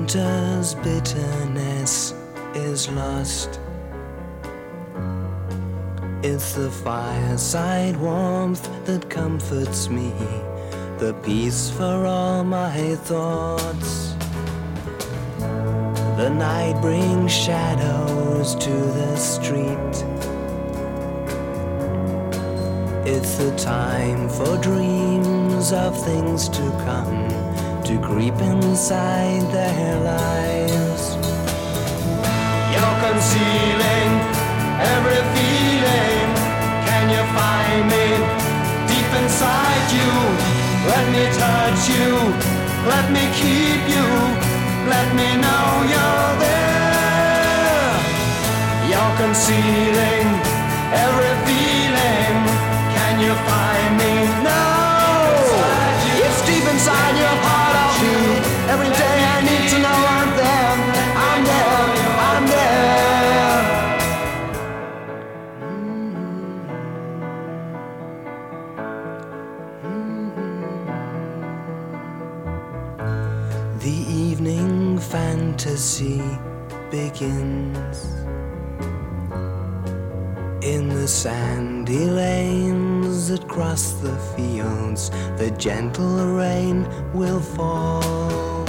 winter's bitterness is lost. It's the fireside warmth that comforts me, the peace for all my thoughts. The night brings shadows to the street. It's the time for dreams of things to come, to creep inside their lives. You're concealing every feeling. Can you find me deep inside you? Let me touch you, let me keep you, let me know you're there. You're concealing every feeling. Can you find me now? It's deep inside your heart of you. Every day I need to know I'm there, I'm there, I'm there. The evening fantasy begins in the sandy lanes that cross the fields. The gentle rain will fall.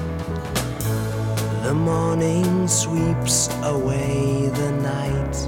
The morning sweeps away the night,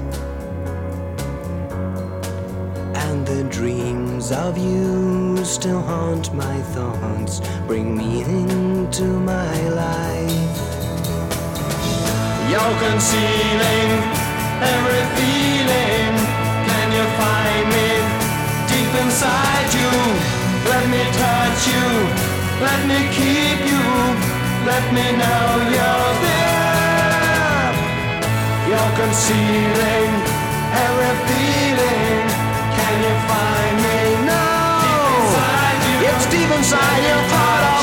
and the dreams of you still haunt my thoughts, bring meaning to my life. You're concealing every feeling. Can you find me deep inside you? Let me touch you, let me keep you, let me know you're there. You're concealing every feeling. Can you find me now? Deep inside you. It's deep inside your heart.